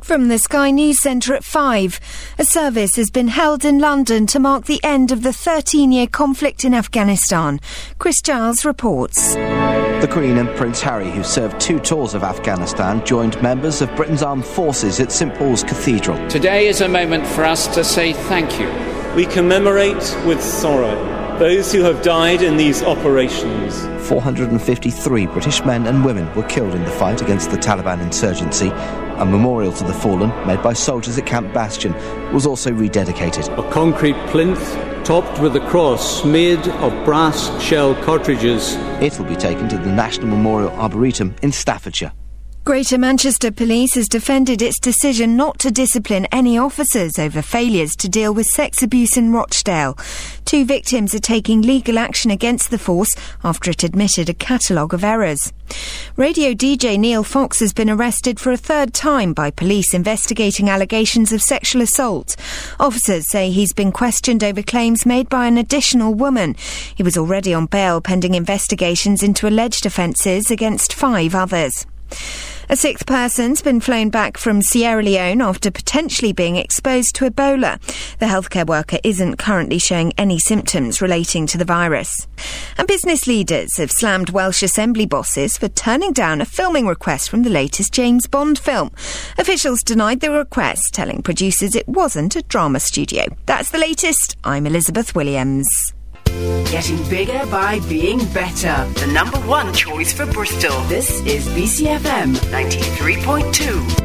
From the Sky News Centre at 5, a service has been held in London to mark the end of the 13-year conflict in Afghanistan. Chris Giles reports. The Queen and Prince Harry, who served 2 tours of Afghanistan, joined members of Britain's armed forces at St Paul's Cathedral. Today is a moment for us to say thank you. We commemorate with sorrow those who have died in these operations. 453 British men and women were killed in the fight against the Taliban insurgency. A memorial to the fallen, made by soldiers at Camp Bastion, was also rededicated. A concrete plinth topped with a cross made of brass shell cartridges. It will be taken to the National Memorial Arboretum in Staffordshire. Greater Manchester Police has defended its decision not to discipline any officers over failures to deal with sex abuse in Rochdale. 2 victims are taking legal action against the force after it admitted a catalogue of errors. Radio DJ Neil Fox has been arrested for a 3rd time by police investigating allegations of sexual assault. Officers say he's been questioned over claims made by an additional woman. He was already on bail pending investigations into alleged offences against 5 others. A 6th person's been flown back from Sierra Leone after potentially being exposed to Ebola. The healthcare worker isn't currently showing any symptoms relating to the virus. And business leaders have slammed Welsh Assembly bosses for turning down a filming request from the latest James Bond film. Officials denied the request, telling producers it wasn't a drama studio. That's the latest. I'm Elizabeth Williams. Getting bigger by being better. The number 1 choice for Bristol. This is BCFM 93.2.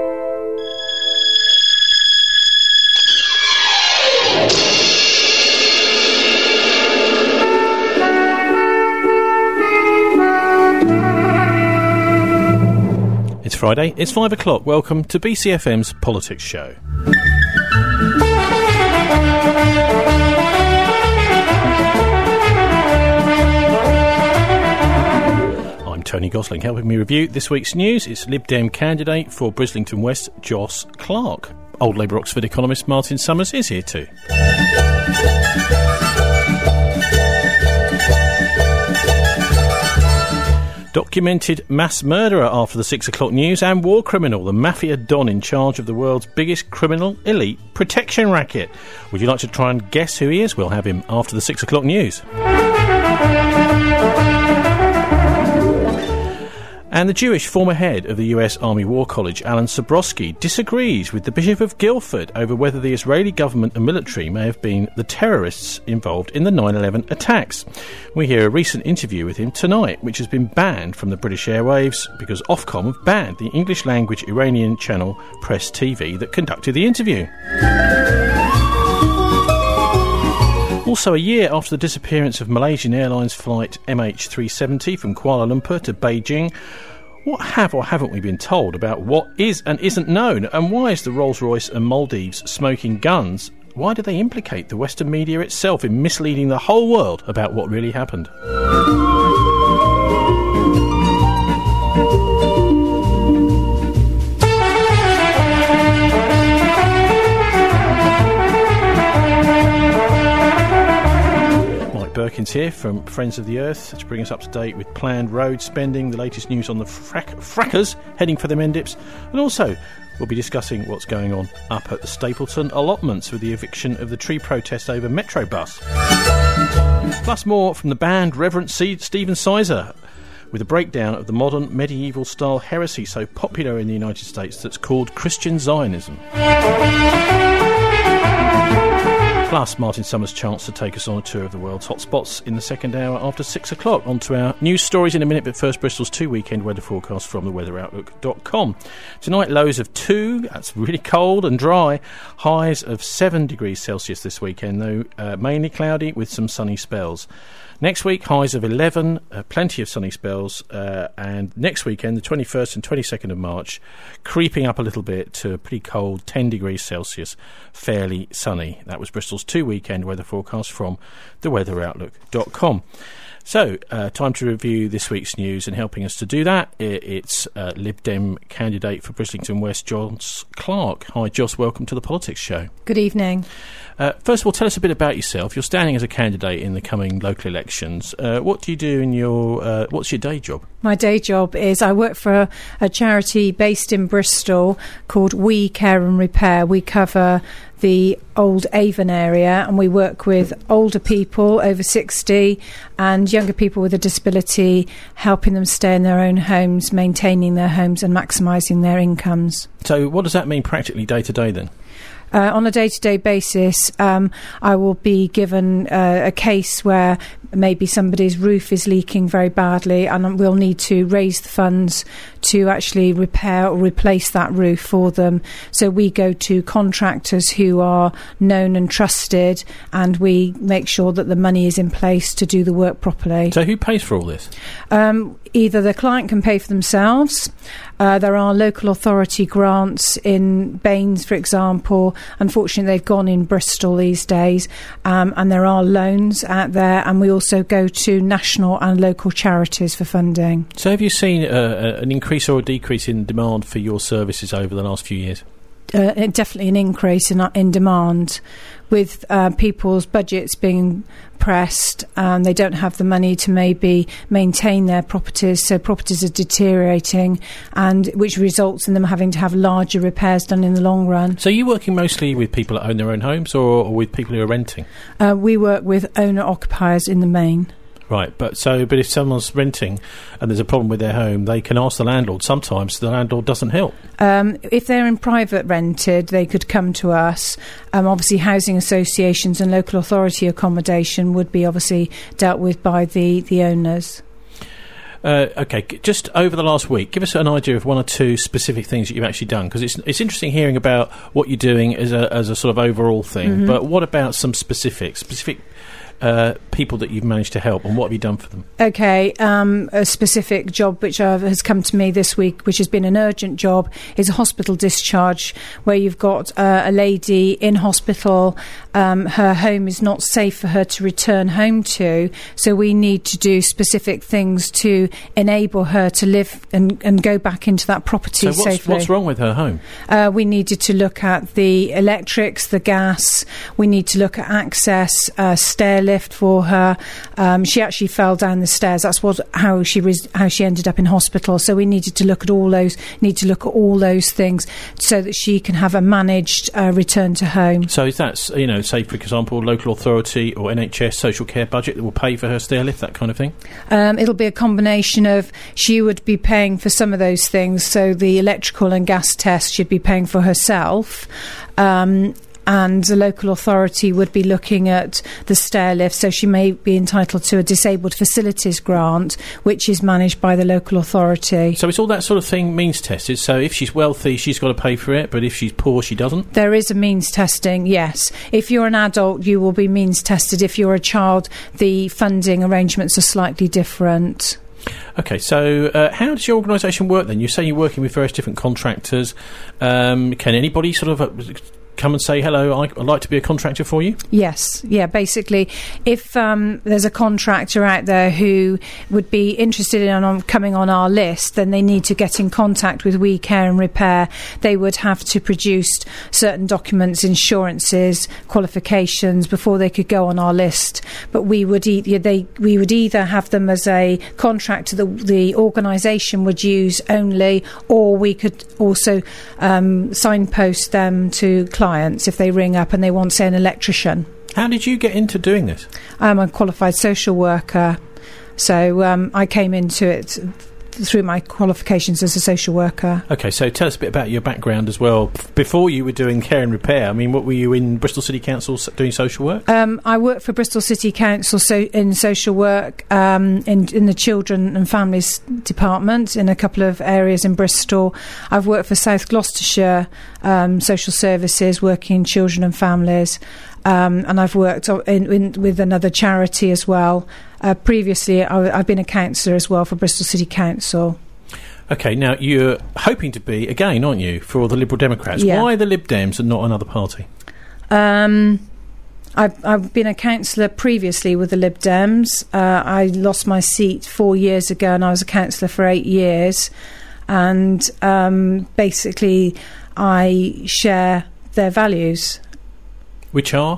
It's Friday, it's 5 o'clock. Welcome to BCFM's Politics Show. Tony Gosling helping me review this week's news. It's Lib Dem candidate for Brislington West, Joss Clark. Old Labour Oxford economist Martin Summers is here too. Documented mass murderer after the 6 o'clock news, and war criminal, the mafia don in charge of the world's biggest criminal elite protection racket. Would you like to try and guess who he is? We'll have him after the 6 o'clock news. And the Jewish former head of the US Army War College, Alan Sabrowski, disagrees with the Bishop of Guildford over whether the Israeli government and military may have been the terrorists involved in the 9/11 attacks. We hear a recent interview with him tonight, which has been banned from the British airwaves because Ofcom have banned the English-language Iranian channel Press TV that conducted the interview. Also, a year after the disappearance of Malaysian Airlines flight MH370 from Kuala Lumpur to Beijing, what have or haven't we been told about what is and isn't known? And why is the Rolls-Royce and Maldives smoking guns? Why do they implicate the Western media itself in misleading the whole world about what really happened? Birkins here from Friends of the Earth to bring us up to date with planned road spending, the latest news on the frackers heading for the Mendips, and also we'll be discussing what's going on up at the Stapleton allotments with the eviction of the tree protest over Metrobus. Plus more from the band Reverend Stephen Sizer with a breakdown of the modern medieval-style heresy so popular in the United States that's called Christian Zionism. Plus, Martin Summers' chance to take us on a tour of the world's hotspots in the second hour after 6 o'clock. On to our news stories in a minute, but first Bristol's 2 weekend weather forecast from theweatheroutlook.com. Tonight, lows of 2, that's really cold and dry. Highs of 7 degrees Celsius this weekend, though mainly cloudy with some sunny spells. Next week, highs of 11, plenty of sunny spells, and next weekend, the 21st and 22nd of March, creeping up a little bit to a pretty cold 10 degrees Celsius, fairly sunny. That was Bristol's 2 weekend weather forecast from theweatheroutlook.com. So, time to review this week's news, and helping us to do that, it's Lib Dem candidate for Brislington West, Joss Clark. Hi, Joss, welcome to the Politics Show. Good evening. First of all, tell us a bit about yourself. You're standing as a candidate in the coming local elections. What do you do in your... what's your day job? My day job is I work for a charity based in Bristol called We Care and Repair. We cover the old Avon area, and we work with older people over 60 and younger people with a disability, helping them stay in their own homes, maintaining their homes and maximising their incomes. So what does that mean practically day to day then? On a day-to-day basis, I will be given a case where maybe somebody's roof is leaking very badly, and we'll need to raise the funds to actually repair or replace that roof for them. So we go to contractors who are known and trusted, and we make sure that the money is in place to do the work properly. So who pays for all this? Either the client can pay for themselves. There are local authority grants in Baines, for example. Unfortunately, they've gone in Bristol these days, and there are loans out there, and we also go to national and local charities for funding. So have you seen an increase or a decrease in demand for your services over the last few years? Definitely an increase in demand, with people's budgets being pressed, and they don't have the money to maybe maintain their properties, so properties are deteriorating, and which results in them having to have larger repairs done in the long run. So you're working mostly with people that own their own homes, or with people who are renting? We work with owner-occupiers in the main. Right, but if someone's renting and there's a problem with their home, they can ask the landlord. Sometimes the landlord doesn't help. If they're in private rented, they could come to us. Obviously, housing associations and local authority accommodation would be obviously dealt with by the owners. Okay, just over the last week, give us an idea of one or two specific things that you've actually done, because it's interesting hearing about what you're doing as a sort of overall thing. Mm-hmm. But what about some specific people that you've managed to help, and what have you done for them? Okay, a specific job which has come to me this week, which has been an urgent job, is a hospital discharge where you've got a lady in hospital. Her home is not safe for her to return home to, so we need to do specific things to enable her to live and go back into that property safely. What's wrong with her home? We needed to look at the electrics, the gas. We need to look at access, stair lift for her. She actually fell down the stairs. That's how she ended up in hospital. So we needed to look at all those things so that she can have a managed return to home. So is that, say for example, local authority or NHS social care budget that will pay for her stair lift, that kind of thing? It'll be a combination of, she would be paying for some of those things. So the electrical and gas test she'd be paying for herself. And the local authority would be looking at the stair lift, so she may be entitled to a disabled facilities grant, which is managed by the local authority. So it's all that sort of thing means tested, so if she's wealthy she's got to pay for it, but if she's poor she doesn't? There is a means testing, yes. If you're an adult you will be means tested. If you're a child, the funding arrangements are slightly different. Okay, so how does your organisation work then? You say you're working with various different contractors. Can anybody sort of come and say, hello, I'd like to be a contractor for you? Yes, yeah, basically, if there's a contractor out there who would be interested in coming on our list, then they need to get in contact with We Care and Repair. They would have to produce certain documents, insurances, qualifications before they could go on our list. But we would either have them as a contractor that the organisation would use only, or we could also signpost them to clients if they ring up and they want, say, an electrician. How did you get into doing this? I'm a qualified social worker, so I came into it through my qualifications as a social worker. Okay, so tell us a bit about your background as well. Before you were doing care and repair, I mean, what were you in Bristol City Council doing social work? I worked for Bristol City Council in social work, in the Children and Families Department in a couple of areas in Bristol. I've worked for South Gloucestershire Social Services, working in children and families, and I've worked with another charity as well. Previously, I've been a councillor as well for Bristol City Council. Okay, now you're hoping to be, again, aren't you, for the Liberal Democrats? Yeah. Why the Lib Dems and not another party? I've been a councillor previously with the Lib Dems. I lost my seat 4 years ago, and I was a councillor for 8 years. And basically, I share their values. Which are?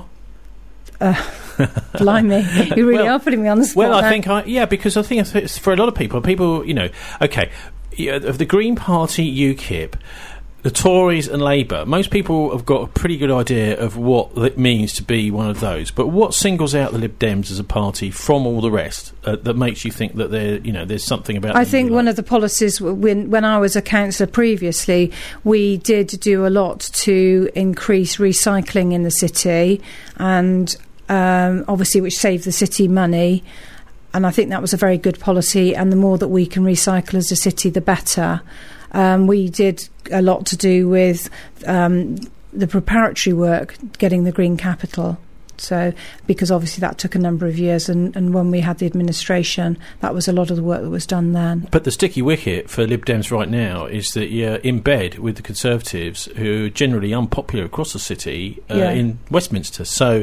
Blimey, you really are putting me on the spot. Well, I think because I think it's for a lot of people, of the Green Party, UKIP, the Tories and Labour, most people have got a pretty good idea of what it means to be one of those. But what singles out the Lib Dems as a party from all the rest that makes you think that there's something about? I think one of the policies when I was a councillor previously, we did do a lot to increase recycling in the city, and obviously which saved the city money. And I think that was a very good policy. And the more that we can recycle as a city, the better. We did a lot to do with the preparatory work, getting the Green Capital. So, because obviously that took a number of years, and when we had the administration, that was a lot of the work that was done then. But the sticky wicket for Lib Dems right now is that you're in bed with the Conservatives, who are generally unpopular across the city in Westminster. So,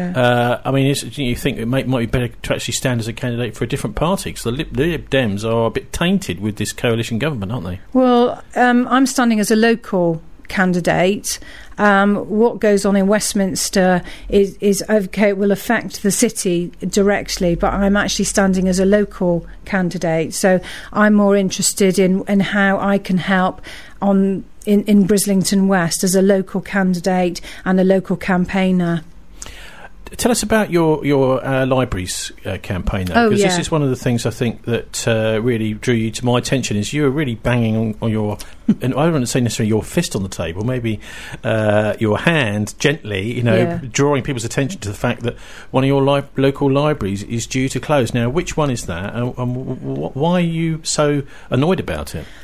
you think it might be better to actually stand as a candidate for a different party, because the Lib Dems are a bit tainted with this coalition government, aren't they? Well, I'm standing as a local candidate. What goes on in Westminster is okay, it will affect the city directly, but I'm actually standing as a local candidate, so I'm more interested in how I can help in Brislington West as a local candidate and a local campaigner. Tell us about your libraries campaign, though, because this is one of the things I think that really drew you to my attention. Is you were really banging on your, and I don't want to say necessarily your fist on the table, maybe your hand gently, drawing people's attention to the fact that one of your local libraries is due to close. Now, which one is that, and why are you so annoyed about it?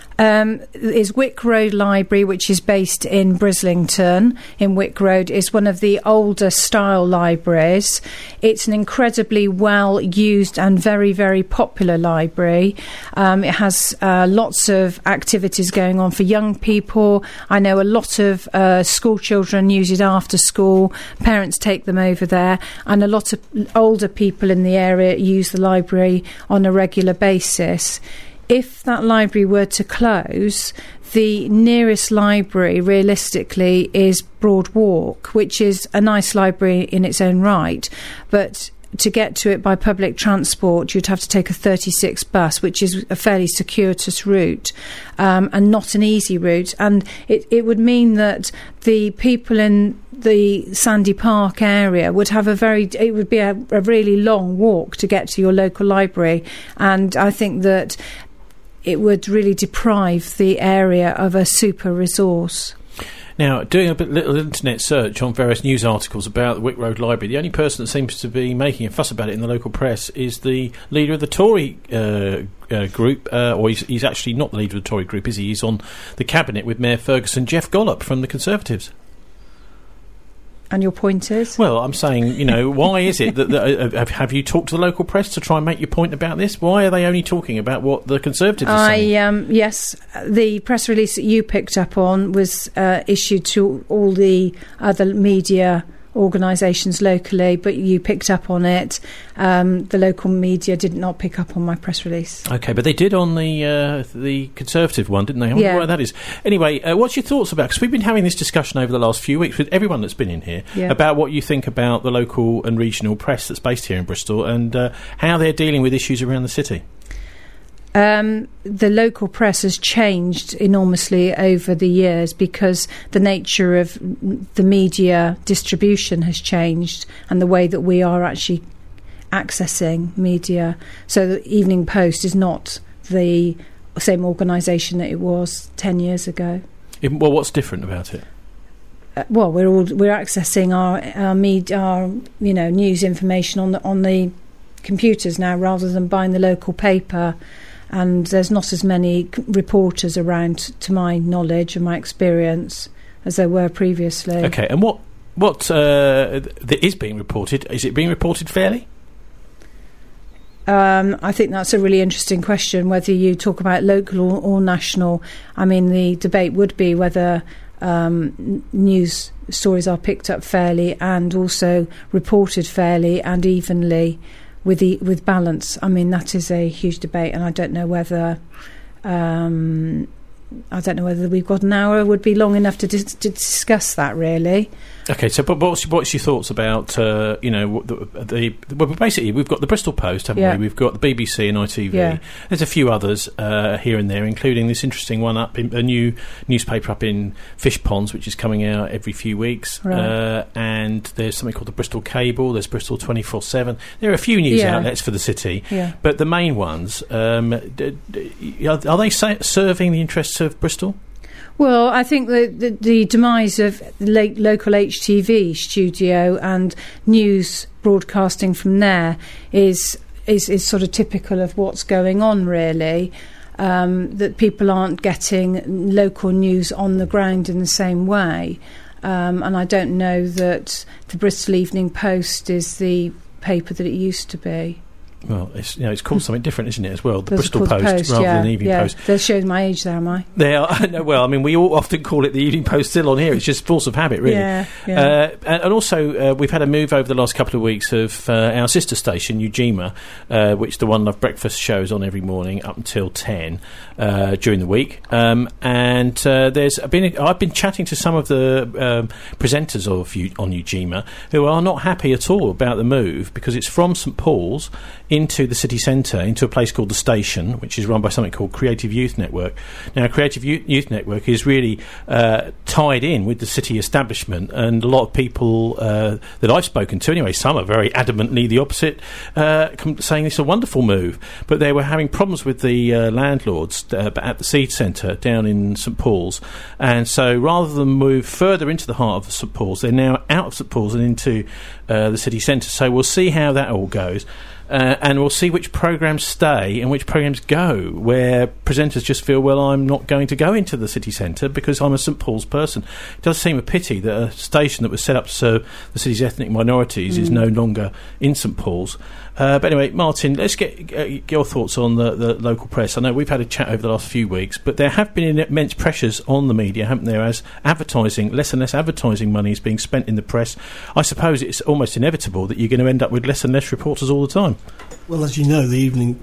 Is Wick Road Library, which is based in Brislington in Wick Road, is one of the older style libraries. It's an incredibly well used and very, very popular library. It has lots of activities going on for young people. I know a lot of school children use it after school. Parents take them over there, and a lot of older people in the area use the library on a regular basis. If that library were to close, the nearest library, realistically, is Broad Walk, which is a nice library in its own right. But to get to it by public transport, you'd have to take a 36 bus, which is a fairly circuitous route, and not an easy route. And it would mean that the people in the Sandy Park area would have it would be a really long walk to get to your local library. And I think that it would really deprive the area of a super resource. Now, doing a little internet search on various news articles about the Wick Road Library, the only person that seems to be making a fuss about it in the local press is the leader of the Tory group, or he's actually not the leader of the Tory group, is he? He's on the cabinet with Mayor Ferguson, Jeff Gollop from the Conservatives. And your point is? Well, I'm saying, why is it that have you talked to the local press to try and make your point about this? Why are they only talking about what the Conservatives are saying? Yes, the press release that you picked up on was issued to all the other media organisations locally, but you picked up on it. The local media did not pick up on my press release. OK, but they did on the Conservative one, didn't they? I wonder why that is. Anyway, what's your thoughts about, because we've been having this discussion over the last few weeks with everyone that's been in here about what you think about the local and regional press that's based here in Bristol and how they're dealing with issues around the city. The local press has changed enormously over the years because the nature of the media distribution has changed and the way that we are actually accessing media. So the Evening Post is not the same organisation that it was 10 years ago. Well, what's different about it? Well, we're accessing our news information on the computers now rather than buying the local paper. And there's not as many reporters around, to my knowledge and my experience, as there were previously. OK, and what that is being reported, is it being reported fairly? I think that's a really interesting question, whether you talk about local or national. I mean, the debate would be whether news stories are picked up fairly and also reported fairly and evenly with balance. I mean, that is a huge debate, and I don't know whether we've got an hour would be long enough to discuss that, really. Okay, so but what's your thoughts about basically we've got the Bristol Post, haven't we? We've got the BBC and ITV. Yeah. There's a few others here and there, including this interesting one a new newspaper up in Fish Ponds, which is coming out every few weeks. Right. And there's something called the Bristol Cable. There's Bristol 24/7. There are a few news outlets for the city, but the main ones are they serving the interests of Bristol? Well, I think the demise of the local HTV studio and news broadcasting from there is sort of typical of what's going on, really. That people aren't getting local news on the ground in the same way. And I don't know that the Bristol Evening Post is the paper that it used to be. Well, it's called something different, isn't it, as well? The Bristol Post rather than the Evening Post. They're showing my age there, am I? They are. No, well, I mean, we all often call it the Evening Post still on here. It's just force of habit, really. And also, we've had a move over the last couple of weeks of our sister station, Ujima, which the One Love breakfast shows on every morning up until 10 during the week. And I've been chatting to some of the presenters on Ujima who are not happy at all about the move, because it's from St Paul's into the city centre, into a place called The Station, which is run by something called Creative Youth Network. Now, Creative Youth Network is really tied in with the city establishment, and a lot of people that I've spoken to, anyway, some are very adamantly the opposite, saying it's a wonderful move. But they were having problems with the landlords at the Seed Centre down in St Paul's, and so rather than move further into the heart of St Paul's, they're now out of St Paul's and into the city centre. So we'll see how that all goes. And we'll see which programmes stay and which programmes go, where presenters just feel, well, I'm not going to go into the city centre because I'm a St Paul's person. It does seem a pity that a station that was set up to serve the city's ethnic minorities is no longer in St Paul's. But anyway, Martin, let's get your thoughts on the local press. I know we've had a chat over the last few weeks, but there have been immense pressures on the media, haven't there, as less and less advertising money is being spent in the press. I suppose it's almost inevitable that you're going to end up with less and less reporters all the time. Well, as you know, the evening...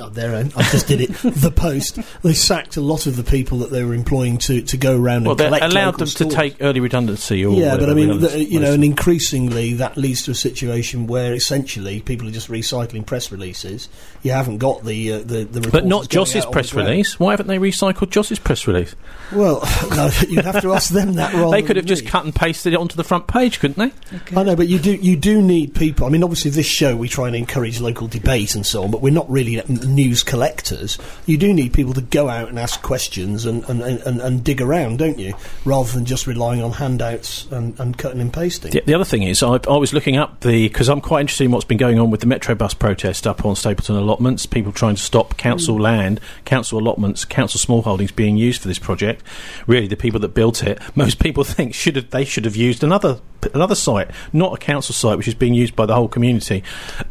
I just did it. The Post, they sacked a lot of the people that they were employing to go around and collect. Well, they allowed them to take early redundancy. But I mean, and increasingly that leads to a situation where essentially people are just recycling press releases. You haven't got the but not Joss's press release. Why haven't they recycled Joss's press release? Well, no, you'd have to ask them that rather. They could have just cut and pasted it onto the front page, couldn't they? Okay. I know, but you do need people. I mean, obviously, this show we try and encourage local debate and so on, but we're not really news collectors. You do need people to go out and ask questions and dig around, don't you? Rather than just relying on handouts and cutting and pasting. The other thing is, I was looking up because I'm quite interested in what's been going on with the Metro bus protest up on Stapleton allotments. People trying to stop council land, council allotments, council small holdings being used for this project. Really, the people that built it, most people think they should have used another site, not a council site, which is being used by the whole community.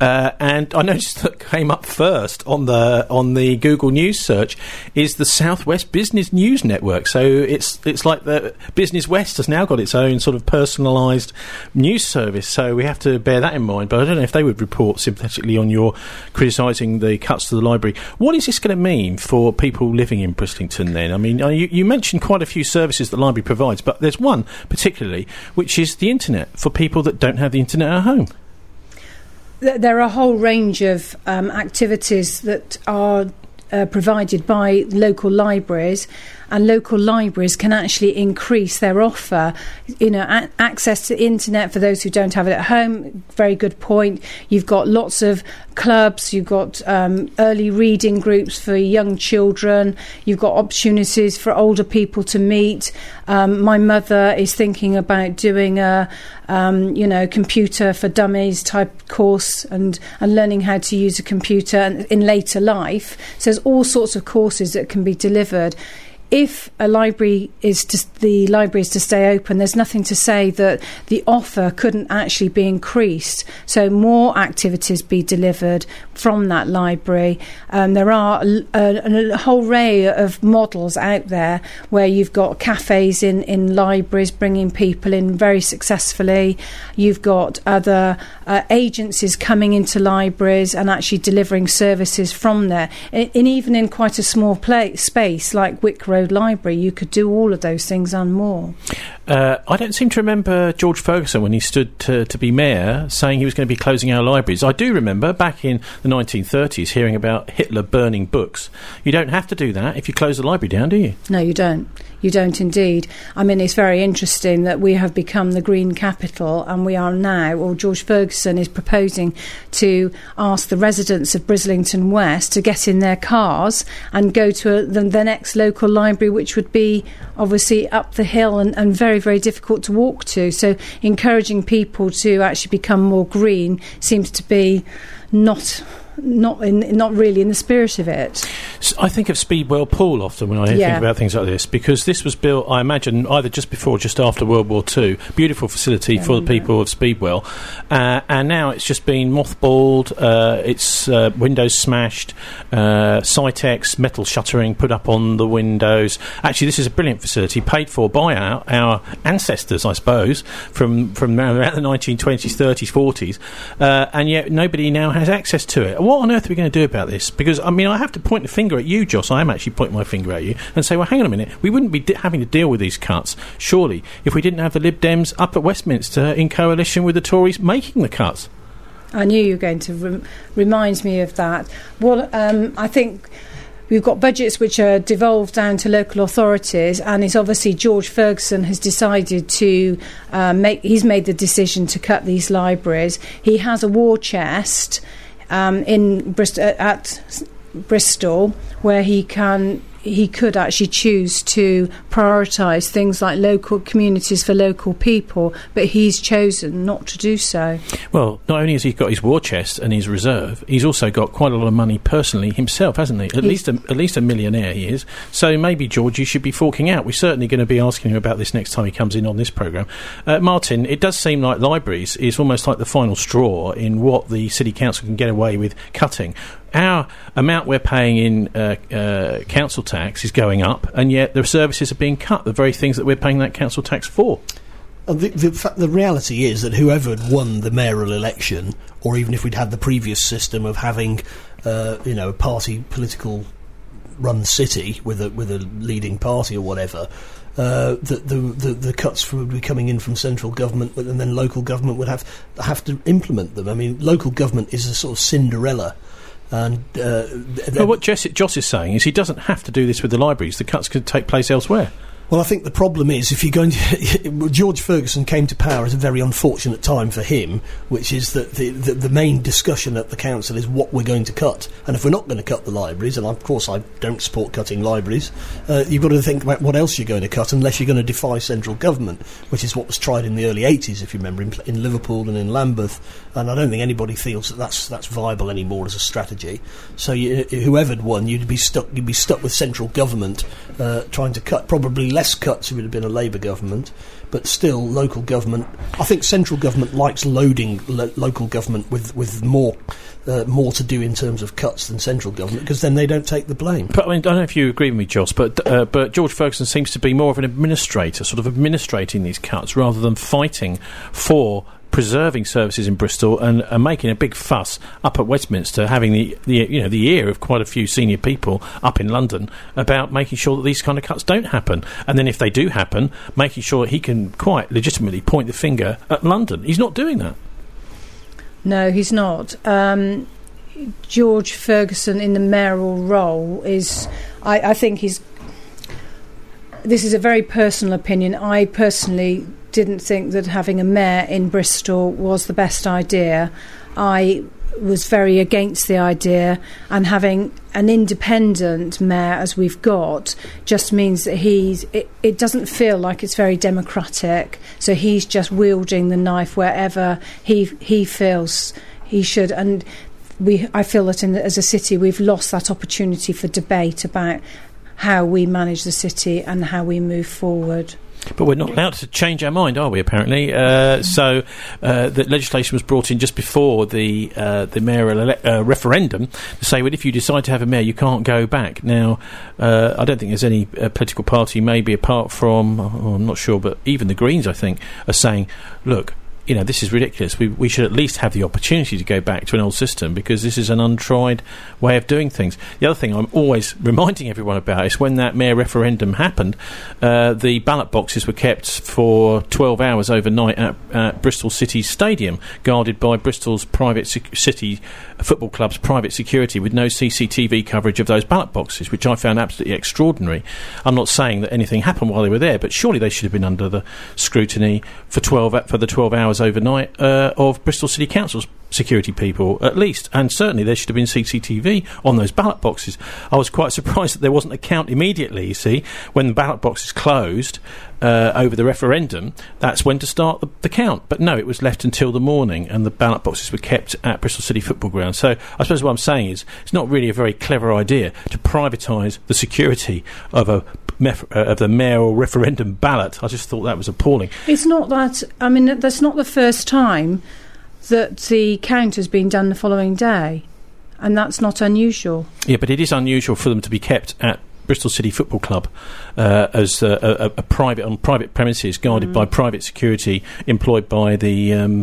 And I noticed that came up first on the Google News search is the South West Business News Network. So it's like the Business West has now got its own sort of personalised news service. So we have to bear that in mind. But I don't know if they would report sympathetically on your criticising the cuts to the library. What is this going to mean for people living in Brislington then? I mean, you mentioned quite a few services that the library provides, but there's one particularly which is the internet for people that don't have the internet at home. There are a whole range of activities that are provided by local libraries, and local libraries can actually increase their offer. Access to internet for those who don't have it at home, very good point. You've got lots of clubs, you've got early reading groups for young children, you've got opportunities for older people to meet. My mother is thinking about doing a computer for dummies type course and learning how to use a computer in later life. So there's all sorts of courses that can be delivered. if a library the library is to stay open, there's nothing to say that the offer couldn't actually be increased. So more activities be delivered from that library. There are a whole array of models out there where you've got cafes in libraries bringing people in very successfully. You've got other agencies coming into libraries and actually delivering services from there. Even in quite a small space like Wick Road Library, you could do all of those things and more. I don't seem to remember George Ferguson, when he stood to be mayor, saying he was going to be closing our libraries. I do remember back in the 1930s hearing about Hitler burning books. You don't have to do that if you close the library down, do you? No, you don't. You don't indeed. I mean, it's very interesting that we have become the green capital, and we are now, or George Ferguson is proposing to ask the residents of Brislington West to get in their cars and go to the next local library, which would be obviously up the hill and very, very difficult to walk to. So encouraging people to actually become more green seems to be not really in the spirit of it. I think of Speedwell Pool often when I think about things like this, because this was built, I imagine, either just before or just after World War II. Beautiful facility for the people of Speedwell, and now it's just been mothballed. Its windows smashed, Cytex metal shuttering put up on the windows. Actually, this is a brilliant facility, paid for by our ancestors, I suppose, from around the 1920s, 30s, 40s, and yet nobody now has access to it. What on earth are we going to do about this? Because, I mean, I have to point the finger at you, Joss. I am actually pointing my finger at you and say, well, hang on a minute. We wouldn't be having to deal with these cuts, surely, if we didn't have the Lib Dems up at Westminster in coalition with the Tories making the cuts. I knew you were going to remind me of that. Well, I think we've got budgets which are devolved down to local authorities, and it's obviously George Ferguson has decided to he's made the decision to cut these libraries. He has a war chest in Bristol, where he could actually choose to prioritise things like local communities for local people, but he's chosen not to do so. Well, not only has he got his war chest and his reserve, he's also got quite a lot of money personally himself, hasn't he? At least a millionaire he is. So maybe, George, you should be forking out. We're certainly going to be asking him about this next time he comes in on this programme. Martin, it does seem like libraries is almost like the final straw in what the City Council can get away with cutting. Our amount we're paying in council tax is going up, and yet the services are being cut, the very things that we're paying that council tax for. The reality is that whoever had won the mayoral election, or even if we'd had the previous system of having a party political run city with a leading party or whatever, the cuts would be coming in from central government, and then local government would have to implement them. I mean, local government is a sort of Cinderella. And what Joss is saying is he doesn't have to do this with the libraries. The cuts could take place elsewhere. Well, I think the problem is, if you're going to... George Ferguson came to power at a very unfortunate time for him, which is that the main discussion at the council is what we're going to cut. And if we're not going to cut the libraries, and of course I don't support cutting libraries, you've got to think about what else you're going to cut, unless you're going to defy central government, which is what was tried in the early 80s, if you remember, in Liverpool and in Lambeth. And I don't think anybody feels that that's viable anymore as a strategy. So whoever'd won, you'd be stuck with central government trying to cut, probably less cuts if it had been a Labour government, but still local government. I think central government likes loading local government with more to do in terms of cuts than central government, because then they don't take the blame. But I mean, I don't know if you agree with me, Joss, but George Ferguson seems to be more of an administrator, sort of administrating these cuts rather than fighting for preserving services in Bristol and making a big fuss up at Westminster, having the ear of quite a few senior people up in London about making sure that these kind of cuts don't happen, and then if they do happen, making sure he can quite legitimately point the finger at London. He's not doing that. No, he's not. George Ferguson in the mayoral role is, I think he's... This is a very personal opinion. I personally didn't think that having a mayor in Bristol was the best idea. I was very against the idea, and having an independent mayor as we've got just means that it doesn't feel like it's very democratic, so he's just wielding the knife wherever he feels he should. And I feel that as a city we've lost that opportunity for debate about how we manage the city and how we move forward. But we're not allowed to change our mind, are we, apparently? So the legislation was brought in just before the mayoral referendum to say, well, if you decide to have a mayor, you can't go back. Now, I don't think there's any political party, maybe apart from, I'm not sure, but even the Greens, I think, are saying, look, this is ridiculous. We should at least have the opportunity to go back to an old system because this is an untried way of doing things. The other thing I'm always reminding everyone about is when that mayor referendum happened, the ballot boxes were kept for 12 hours overnight at Bristol City Stadium, guarded by Bristol's private city football club's private security with no CCTV coverage of those ballot boxes, which I found absolutely extraordinary. I'm not saying that anything happened while they were there, but surely they should have been under the scrutiny for the 12 hours overnight of Bristol City Council's security people, at least. And certainly there should have been CCTV on those ballot boxes. I was quite surprised that there wasn't a count immediately, you see. When the ballot boxes closed over the referendum, that's when to start the count. But no, it was left until the morning, and the ballot boxes were kept at Bristol City Football Ground. So I suppose what I'm saying is it's not really a very clever idea to privatise the security of the mayoral referendum ballot. I just thought that was appalling. It's not that, that's not the first time that the count has been done the following day, and that's not unusual. Yeah, but it is unusual for them to be kept at Bristol City Football Club as a private premises, guarded by private security employed by the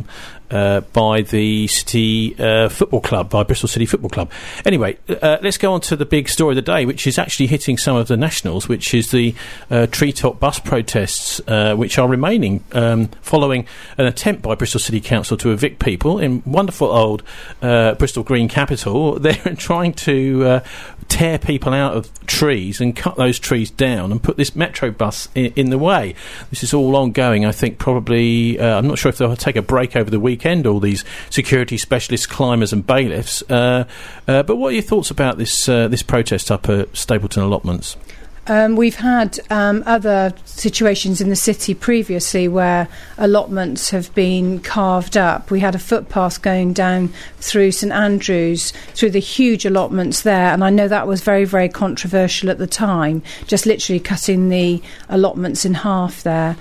City Football Club, by Bristol City Football Club. Anyway, let's go on to the big story of the day, which is actually hitting some of the nationals, which is the treetop bus protests, which are remaining following an attempt by Bristol City Council to evict people in wonderful old Bristol Green capital. They're trying to tear people out of trees and cut those trees down and put this metro bus in the way. This is all ongoing. I think probably, I'm not sure if they'll take a break over the weekend, all these security specialists, climbers and bailiffs. But what are your thoughts about this protest up at Stapleton Allotments? We've had other situations in the city previously where allotments have been carved up. We had a footpath going down through St Andrews, through the huge allotments there, and I know that was very, very controversial at the time, just literally cutting the allotments in half there.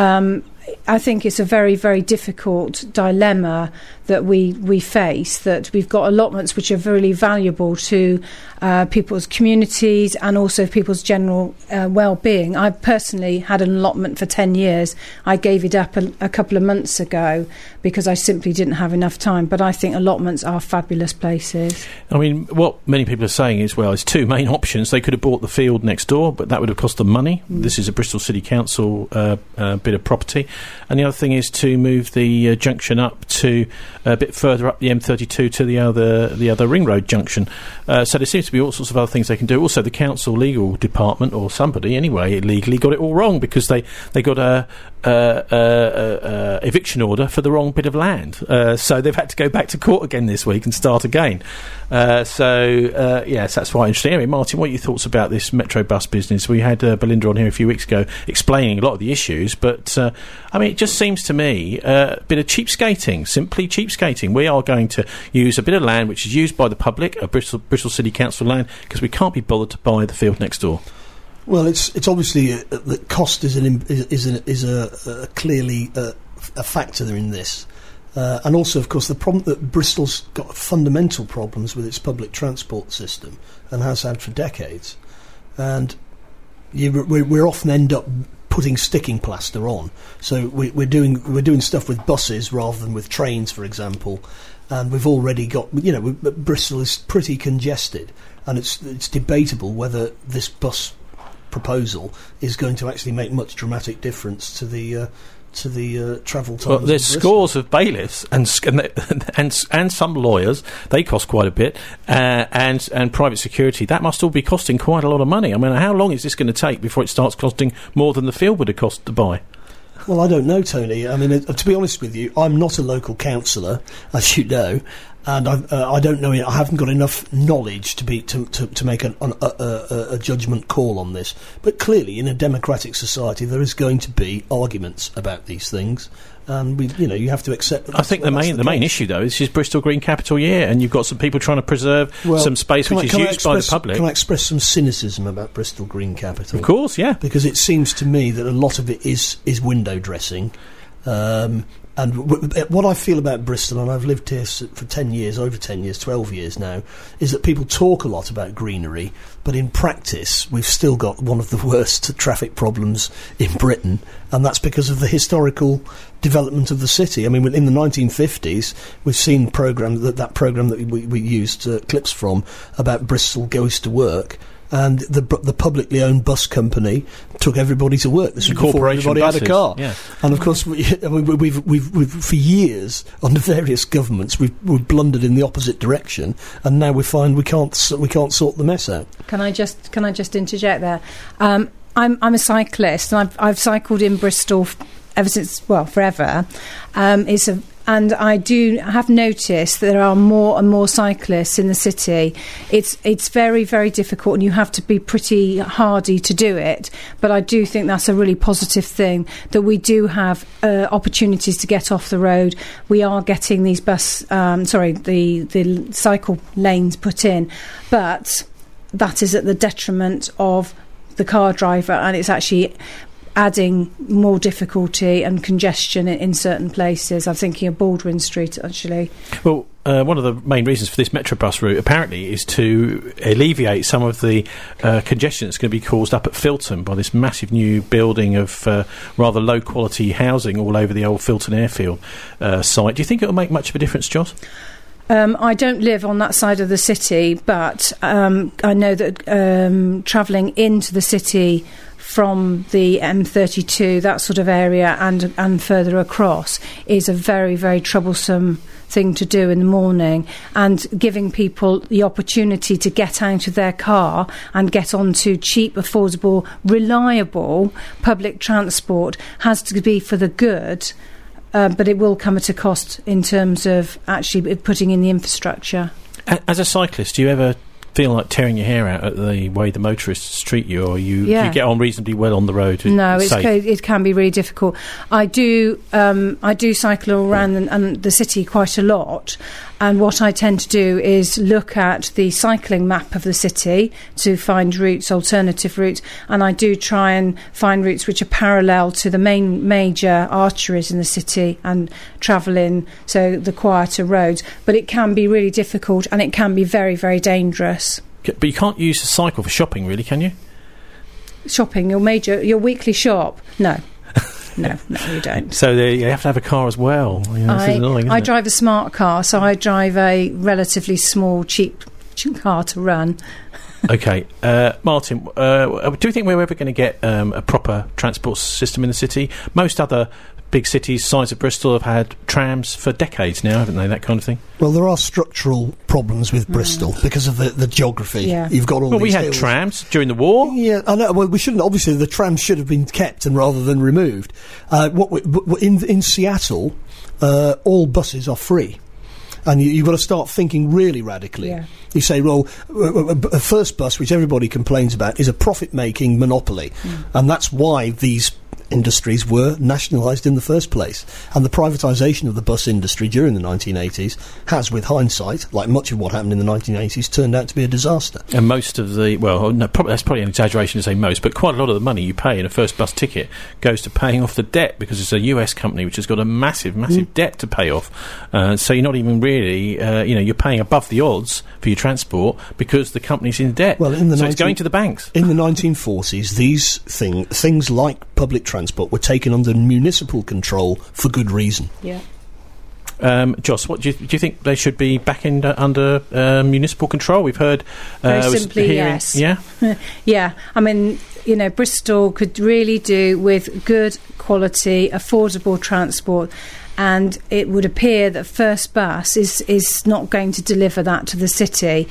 I think it's a very, very difficult dilemma that we face, that we've got allotments which are really valuable to people's communities and also people's general well-being. I personally had an allotment for 10 years. I gave it up a couple of months ago because I simply didn't have enough time, but I think allotments are fabulous places. I mean, what many people are saying is, well, there's two main options. They could have bought the field next door, but that would have cost them money. This is a Bristol City Council bit of property. And the other thing is to move the junction up to a bit further up the M32 to the other ring road junction. So there seems to be all sorts of other things they can do. Also, the council legal department, or somebody anyway, legally got it all wrong because they got a eviction order for the wrong bit of land. So they've had to go back to court again this week and start again. Yes, that's quite interesting. Anyway, Martin, what are your thoughts about this Metro bus business? We had Belinda on here a few weeks ago explaining a lot of the issues, but it just seems to me a bit of cheapskating, simply cheapskating. We are going to use a bit of land which is used by the public, a Bristol City Council land, because we can't be bothered to buy the field next door. Well, it's obviously that cost is clearly a factor in this, and also, of course, the problem that Bristol's got fundamental problems with its public transport system and has had for decades, and we're often end up putting sticking plaster on. So we're doing stuff with buses rather than with trains, for example, and we've already got Bristol is pretty congested, and it's debatable whether this bus proposal is going to actually make much dramatic difference to the travel times. Well, there's scores of bailiffs and some lawyers. They cost quite a bit, and private security. That must all be costing quite a lot of money. I mean, how long is this going to take before it starts costing more than the field would have cost to buy? Well, I don't know, Tony. I mean, to be honest with you, I'm not a local councillor, as you know, And I don't know. I haven't got enough knowledge to make a judgment call on this. But clearly, in a democratic society, there is going to be arguments about these things, and you have to accept that. I think the main issue though is Bristol Green Capital Year, and you've got some people trying to preserve some space which is used by the public. Can I express some cynicism about Bristol Green Capital? Of course, yeah. Because it seems to me that a lot of it is window dressing. And what I feel about Bristol, and I've lived here for 10 years, over 10 years, 12 years now, is that people talk a lot about greenery, but in practice we've still got one of the worst traffic problems in Britain, and that's because of the historical development of the city. I mean, in the 1950s, we've seen that programme that we used clips from about Bristol Goes to Work. And the publicly owned bus company took everybody to work. This was before everybody had a car. Yeah. And of course, we've for years under various governments we've blundered in the opposite direction, and now we find we can't sort the mess out. Can I just interject there? I'm a cyclist, and I've cycled in Bristol ever since, forever. And I have noticed that there are more and more cyclists in the city. It's very, very difficult, and you have to be pretty hardy to do it. But I do think that's a really positive thing, that we do have opportunities to get off the road. We are getting these the cycle lanes put in, but that is at the detriment of the car driver, and it's actually adding more difficulty and congestion in certain places. I'm thinking of Baldwin Street, actually. Well, one of the main reasons for this Metrobus route, apparently, is to alleviate some of the congestion that's going to be caused up at Filton by this massive new building of rather low-quality housing all over the old Filton airfield site. Do you think it will make much of a difference, Joss? I don't live on that side of the city, but I know that travelling into the city from the M32, that sort of area, and further across, is a very, very troublesome thing to do in the morning, and giving people the opportunity to get out of their car and get onto cheap, affordable, reliable public transport has to be for the good, but it will come at a cost in terms of actually putting in the infrastructure. As a cyclist, do you ever feel like tearing your hair out at the way the motorists treat you, or you get on reasonably well on the road? No, it can be really difficult. I do cycle around and the city quite a lot, and what I tend to do is look at the cycling map of the city to find alternative routes, and I do try and find routes which are parallel to the main major arteries in the city and travel in, so the quieter roads. But it can be really difficult, and it can be very, very dangerous. But you can't use a cycle for shopping, really, can you? Shopping, your weekly shop? No. No, you don't. So you have to have a car as well. I drive a smart car, so I drive a relatively small, cheap car to run. OK. Martin, do you think we're ever going to get a proper transport system in the city? Most other big cities, size of Bristol, have had trams for decades now, haven't they, that kind of thing? Well, there are structural problems with Bristol because of the geography. Yeah. You've got all these we had hills. Trams during the war. Yeah, I know. Well, we shouldn't. Obviously, the trams should have been kept rather than removed. In Seattle, all buses are free. And you've got to start thinking really radically. Yeah. You say, well, a first bus, which everybody complains about, is a profit-making monopoly. And that's why these industries were nationalised in the first place. And the privatisation of the bus industry during the 1980s has, with hindsight, like much of what happened in the 1980s, turned out to be a disaster. And most of the, that's probably an exaggeration to say most, but quite a lot of the money you pay in a first bus ticket goes to paying off the debt, because it's a US company which has got a massive debt to pay off. So you're not even really, you're paying above the odds for your transport because the company's in debt. Well, so it's going to the banks. In the 1940s, these things like public transport were taken under municipal control for good reason. Yeah. Joss, what do you think they should be back under municipal control? We've heard very simply yes. Yeah. Yeah. I mean, Bristol could really do with good quality, affordable transport. And it would appear that First Bus is not going to deliver that to the city.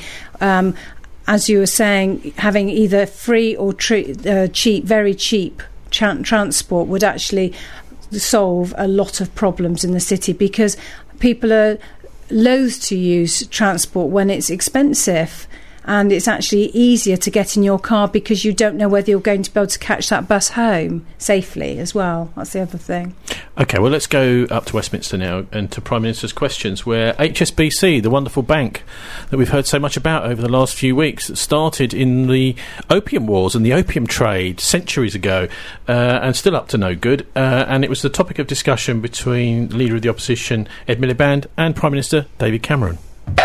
As you were saying, having either free or cheap, very cheap transport would actually solve a lot of problems in the city, because people are loath to use transport when it's expensive. And it's actually easier to get in your car because you don't know whether you're going to be able to catch that bus home safely as well. That's the other thing. OK, well, let's go up to Westminster now and to Prime Minister's questions, where HSBC, the wonderful bank that we've heard so much about over the last few weeks, that started in the opium wars and the opium trade centuries ago and still up to no good. And it was the topic of discussion between the Leader of the Opposition, Ed Miliband, and Prime Minister David Cameron.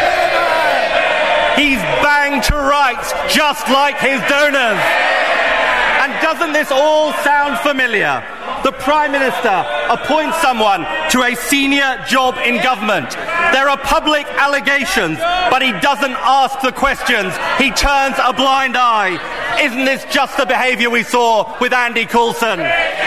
He's banged to rights, just like his donors. And doesn't this all sound familiar? The Prime Minister appoints someone to a senior job in government. There are public allegations, but he doesn't ask the questions. He turns a blind eye. Isn't this just the behaviour we saw with Andy Coulson?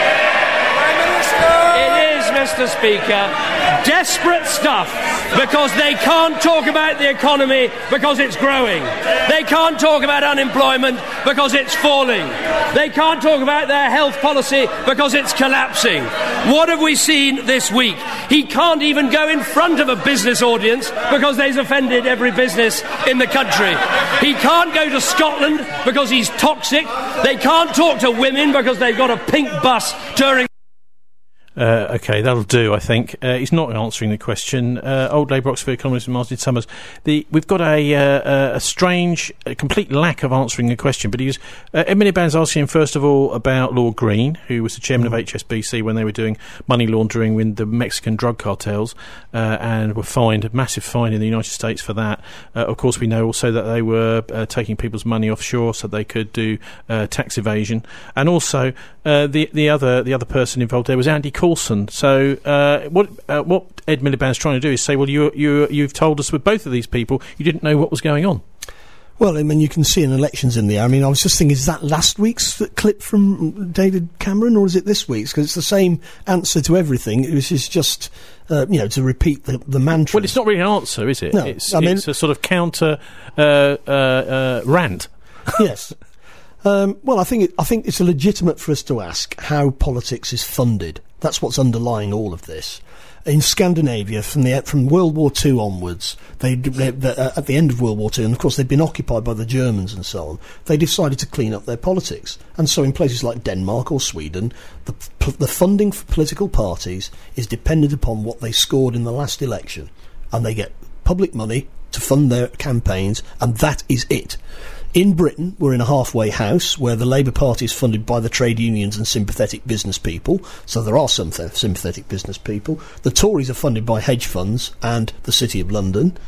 It is, Mr. Speaker, desperate stuff, because they can't talk about the economy because it's growing. They can't talk about unemployment because it's falling. They can't talk about their health policy because it's collapsing. What have we seen this week? He can't even go in front of a business audience because they've offended every business in the country. He can't go to Scotland because he's toxic. They can't talk to women because they've got a pink bus touring. OK, that'll do, I think. He's not answering the question. Old Labour Oxford economist Martin Summers. We've got a strange, complete lack of answering the question, but Ed Miliband's asking him, first of all, about Lord Green, who was the chairman of HSBC when they were doing money laundering with the Mexican drug cartels, and were fined, a massive fine in the United States for that. Of course, we know also that they were taking people's money offshore so they could do tax evasion. And also, the other person involved there was Andy Coulson. So what Ed Miliband's trying to do is say, well, you've told us with both of these people you didn't know what was going on. Well, I mean, you can see an elections in the air. I mean, I was just thinking, is that last week's clip from David Cameron, or is it this week's? Because it's the same answer to everything. It was just, to repeat the mantra. Well, it's not really an answer, is it? No, it's a sort of counter rant. Yes. Well, I think it's legitimate for us to ask how politics is funded. That's what's underlying all of this. In Scandinavia, from World War II onwards, at the end of World War II, and of course they'd been occupied by the Germans and so on, they decided to clean up their politics. And so in places like Denmark or Sweden, the funding for political parties is dependent upon what they scored in the last election. And they get public money to fund their campaigns, and that is it. In Britain, we're in a halfway house where the Labour Party is funded by the trade unions and sympathetic business people, so there are some sympathetic business people. The Tories are funded by hedge funds and the City of London.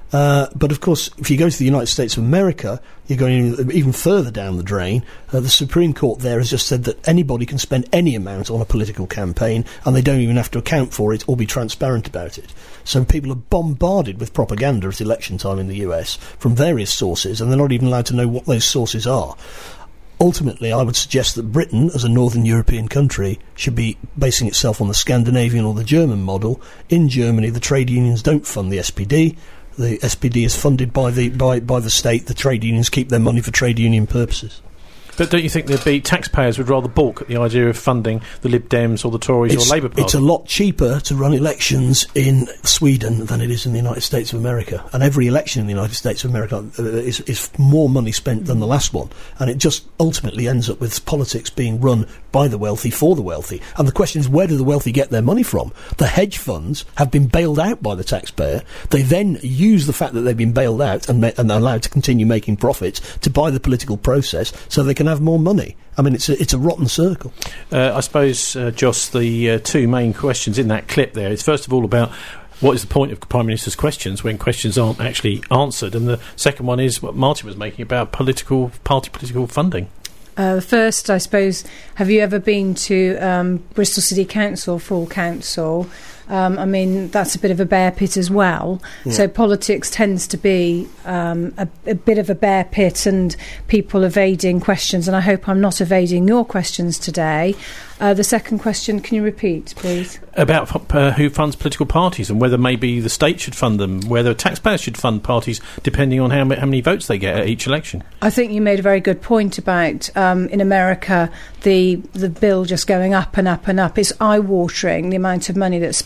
But of course, if you go to the United States of America, you're going even further down the drain. The Supreme Court there has just said that anybody can spend any amount on a political campaign, and they don't even have to account for it or be transparent about it. So people are bombarded with propaganda at election time in the US from various sources, and they're not even allowed to know what those sources are. Ultimately, I would suggest that Britain, as a Northern European country, should be basing itself on the Scandinavian or the German model. In Germany, the trade unions don't fund the SPD. The SPD is funded by the state. The trade unions keep their money for trade union purposes. But don't you think the taxpayers would rather balk at the idea of funding the Lib Dems or the Tories or Labour Party? It's a lot cheaper to run elections in Sweden than it is in the United States of America. And every election in the United States of America is more money spent than the last one. And it just ultimately ends up with politics being run by the wealthy for the wealthy. And the question is, where do the wealthy get their money from? The hedge funds have been bailed out by the taxpayer. They then use the fact that they've been bailed out and allowed to continue making profits to buy the political process so they can have more money. I mean, it's a rotten circle. I suppose, Joss, the two main questions in that clip there is, first of all, about what is the point of Prime Minister's questions when questions aren't actually answered, and the second one is what Martin was making about political funding. First, I suppose, have you ever been to Bristol City Council, full council? I mean, that's a bit of a bear pit as well. Yeah. So politics tends to be a bit of a bear pit and people evading questions, and I hope I'm not evading your questions today. The second question, can you repeat, please? About who funds political parties and whether maybe the state should fund them, whether taxpayers should fund parties depending on how many votes they get at each election. I think you made a very good point about, in America, the bill just going up and up and up. It's eye-watering, the amount of money that's spent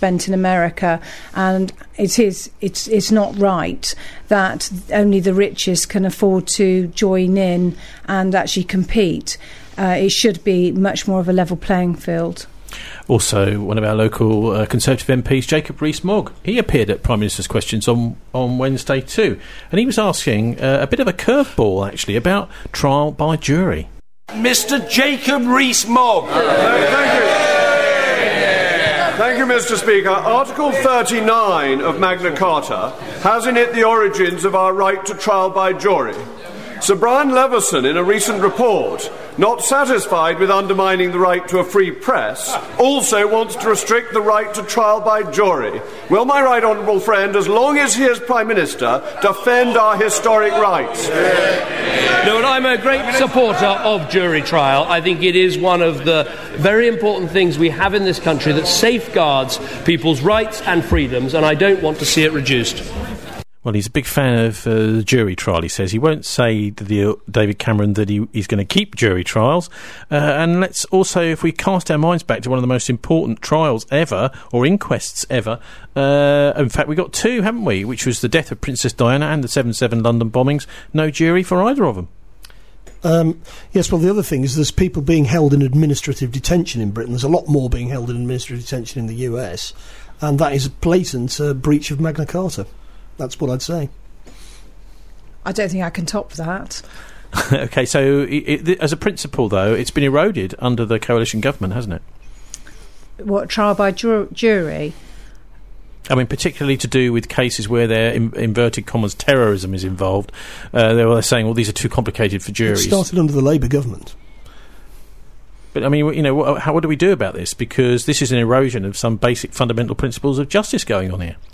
spent in America, and it's not right that only the richest can afford to join in and actually compete. It should be much more of a level playing field. Also, one of our local Conservative MPs, Jacob Rees-Mogg, he appeared at Prime Minister's Questions on Wednesday too, and he was asking a bit of a curveball, actually, about trial by jury. Mr. Jacob Rees-Mogg. Thank you. Thank you, Mr. Speaker. Article 39 of Magna Carta has in it the origins of our right to trial by jury. Sir Brian Leveson, in a recent report, not satisfied with undermining the right to a free press, also wants to restrict the right to trial by jury. Will my right honourable friend, as long as he is Prime Minister, defend our historic rights? No, and I'm a great supporter of jury trial. I think it is one of the very important things we have in this country that safeguards people's rights and freedoms, and I don't want to see it reduced. Well, he's a big fan of the jury trial, he says. He won't say to David Cameron that he's going to keep jury trials. And let's also, if we cast our minds back to one of the most important trials ever, or inquests ever, in fact, we got two, haven't we? Which was the death of Princess Diana and the 7/7 London bombings. No jury for either of them. Yes, well, the other thing is there's people being held in administrative detention in Britain. There's a lot more being held in administrative detention in the US. And that is a blatant breach of Magna Carta. That's what I'd say. I don't think I can top that. OK, so as a principle, though, it's been eroded under the coalition government, hasn't it? What, trial by jury? I mean, particularly to do with cases where their inverted commas terrorism is involved. They're saying, well, these are too complicated for juries. It started under the Labour government. But, I mean, you know, what do we do about this? Because this is an erosion of some basic fundamental principles of justice going on here.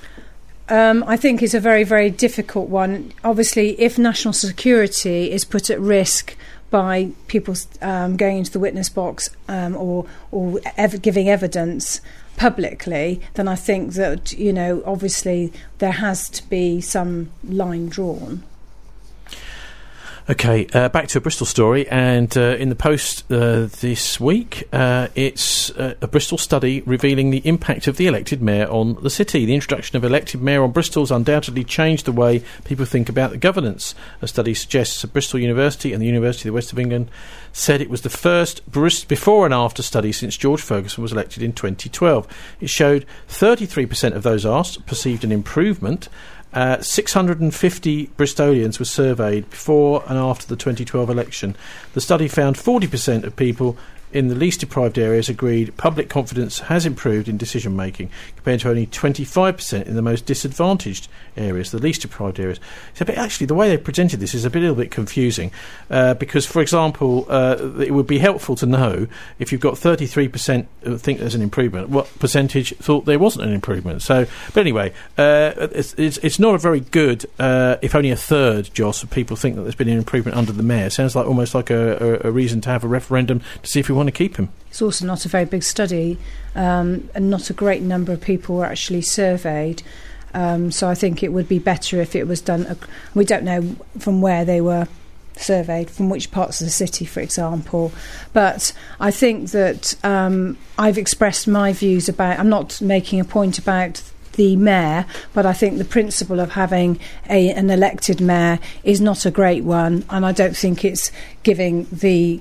I think it's a very, very difficult one. Obviously, if national security is put at risk by people going into the witness box or giving evidence publicly, then I think that, you know, obviously there has to be some line drawn. OK, back to a Bristol story, and in the Post this week, it's a Bristol study revealing the impact of the elected mayor on the city. The introduction of elected mayor on Bristol has undoubtedly changed the way people think about the governance. A study suggests that Bristol University and the University of the West of England said it was the first before and after study since George Ferguson was elected in 2012. It showed 33% of those asked perceived an improvement. 650 Bristolians were surveyed before and after the 2012 election. The study found 40% of people in the least deprived areas agreed public confidence has improved in decision making, compared to only 25% in the most disadvantaged areas, the least deprived areas. So, but actually, the way they presented this is a little bit confusing, because, for example, it would be helpful to know if you've got 33% think there's an improvement, what percentage thought there wasn't an improvement. So, but anyway, it's not a very good, if only a third, Joss, of people think that there's been an improvement under the mayor. Sounds like almost like a reason to have a referendum to see if we want to keep him. It's also not a very big study, and not a great number of people were actually surveyed. So I think it would be better if it was done. We don't know from where they were surveyed, from which parts of the city, for example. But I think that I've expressed my views about. I'm not making a point about the mayor, but I think the principle of having an elected mayor is not a great one, and I don't think it's giving the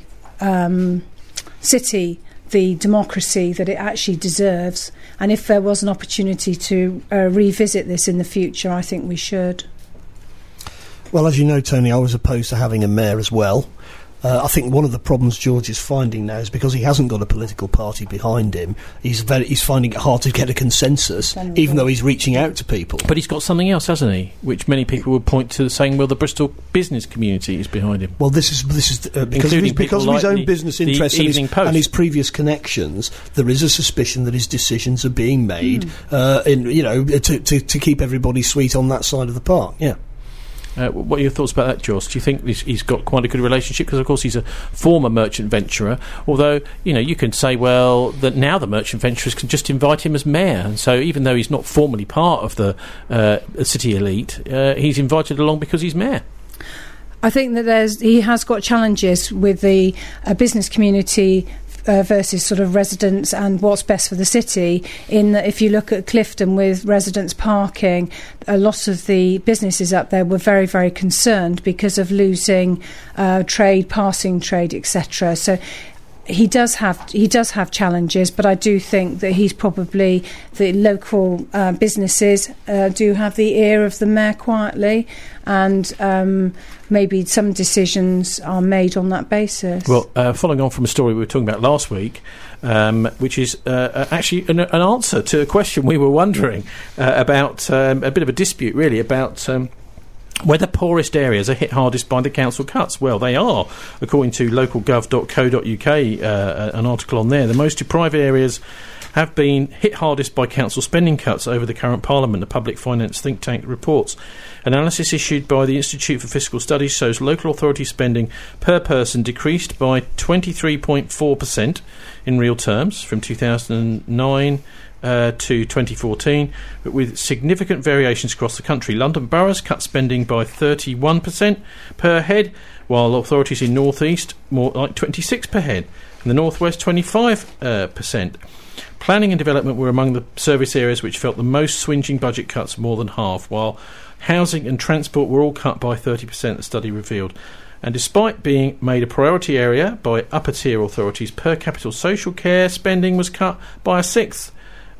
city the democracy that it actually deserves. And if there was an opportunity to revisit this in the future, I think we should. Well, as you know, Tony, I was opposed to having a mayor as well. I think one of the problems George is finding now is because he hasn't got a political party behind him, he's finding it hard to get a consensus, even though he's reaching out to people. But he's got something else, hasn't he? Which many people would point to, saying, well, the Bristol business community is behind him. Well, this is because of his own business interests and his previous connections. There is a suspicion that his decisions are being made, to keep everybody sweet on that side of the park. Yeah. What are your thoughts about that, Joss? Do you think he's got quite a good relationship? Because, of course, he's a former merchant venturer. Although, you can say, well, that now the merchant venturers can just invite him as mayor. And so even though he's not formally part of the city elite, he's invited along because he's mayor. I think that he has got challenges with the business community versus sort of residents and what's best for the city. In that, if you look at Clifton with residents parking, a lot of the businesses up there were very, very concerned because of losing trade, passing trade, etc. So he does have challenges, but I do think that he's probably the local businesses do have the ear of the mayor quietly, and maybe some decisions are made on that basis. Well, following on from a story we were talking about last week, which is actually an answer to a question we were wondering about, a bit of a dispute really about whether poorest areas are hit hardest by the council cuts. Well, they are, according to localgov.co.uk, an article on there. The most deprived areas have been hit hardest by council spending cuts over the current Parliament, the public finance think tank reports. Analysis issued by the Institute for Fiscal Studies shows local authority spending per person decreased by 23.4% in real terms from 2009 to 2014, but with significant variations across the country. London boroughs cut spending by 31% per head, while authorities in North East more like 26% per head, and the North West 25%. Planning and development were among the service areas which felt the most swinging budget cuts, more than half, while housing and transport were all cut by 30%, the study revealed. And despite being made a priority area by upper tier authorities, per capita social care spending was cut by a sixth,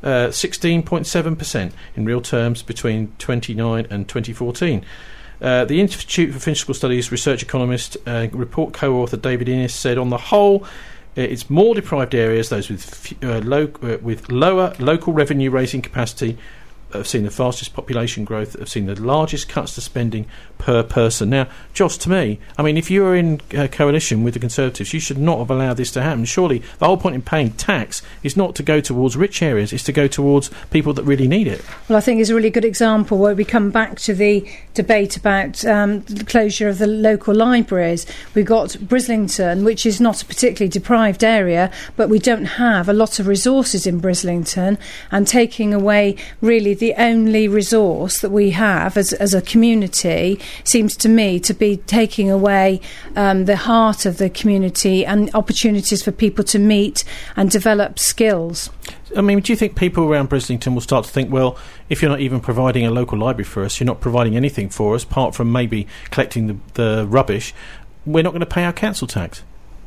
16.7% in real terms between 2009 and 2014. The Institute for Fiscal Studies research economist report co-author David Innes said, on the whole, it's more deprived areas, those with lower local revenue raising capacity, have seen the fastest population growth, have seen the largest cuts to spending per person. Now, Joss, to me, I mean, if you were in coalition with the Conservatives, you should not have allowed this to happen. Surely the whole point in paying tax is not to go towards rich areas, it's to go towards people that really need it. Well, I think it's a really good example where we come back to the debate about the closure of the local libraries. We've got Brislington, which is not a particularly deprived area, but we don't have a lot of resources in Brislington, and taking away really the only resource that we have as a community seems to me to be taking away the heart of the community and opportunities for people to meet and develop skills. I mean, do you think people around Brislington will start to think, well, if you're not even providing a local library for us, you're not providing anything for us apart from maybe collecting the rubbish, we're not going to pay our council tax?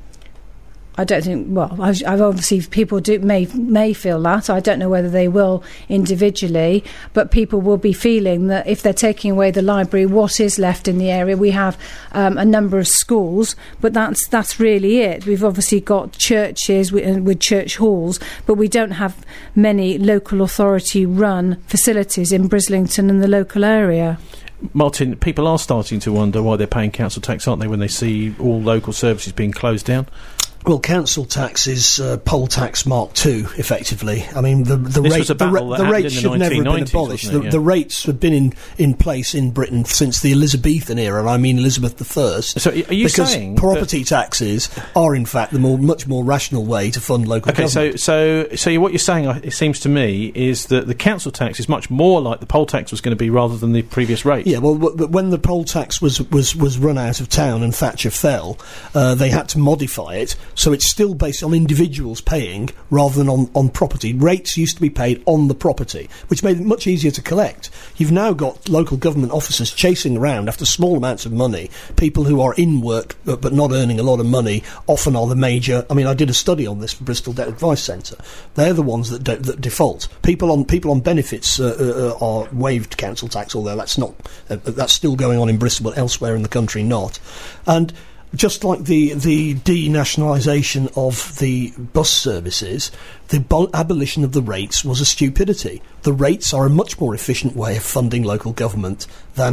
I don't think. Well, I've obviously people may feel that. I don't know whether they will individually, but people will be feeling that if they're taking away the library, what is left in the area? We have a number of schools, but that's really it. We've obviously got churches with church halls, but we don't have many local authority run facilities in Brislington and the local area. Martin, people are starting to wonder why they're paying council tax, aren't they, when they see all local services being closed down? Well, council tax is poll tax Mark II, effectively. I mean, the rates should never have been abolished. The rates have been in place in Britain since the Elizabethan era, and I mean Elizabeth I. So are you saying property taxes are, in fact, the much more rational way to fund local government? So what you're saying, it seems to me, is that the council tax is much more like the poll tax was going to be rather than the previous rate. Yeah, well, but when the poll tax was run out of town and Thatcher fell, they had to modify it. So it's still based on individuals paying rather than on property. Rates used to be paid on the property, which made it much easier to collect. You've now got local government officers chasing around after small amounts of money. People who are in work but not earning a lot of money often are the major. I mean, I did a study on this for Bristol Debt Advice Centre. They're the ones that default. People on benefits are waived council tax, although that's still going on in Bristol, but elsewhere in the country not. And just like the denationalisation of the bus services, the abolition of the rates was a stupidity. The rates are a much more efficient way of funding local government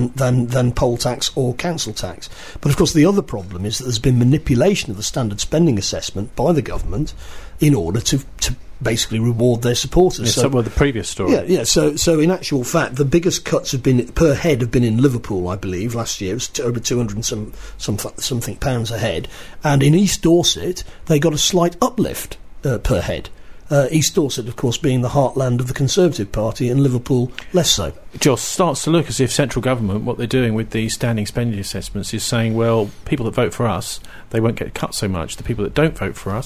than poll tax or council tax. But of course the other problem is that there's been manipulation of the standard spending assessment by the government in order to basically reward their supporters. Yeah, so the previous story. Yeah. So in actual fact, the biggest cuts have been per head have been in Liverpool, I believe. Last year it was over 200 and something pounds a head, and in East Dorset they got a slight uplift per head. East Dorset, of course, being the heartland of the Conservative Party, and Liverpool less so. Joss, starts to look as if central government, what they're doing with these standing spending assessments, is saying, well, people that vote for us, they won't get cut so much. The people that don't vote for us,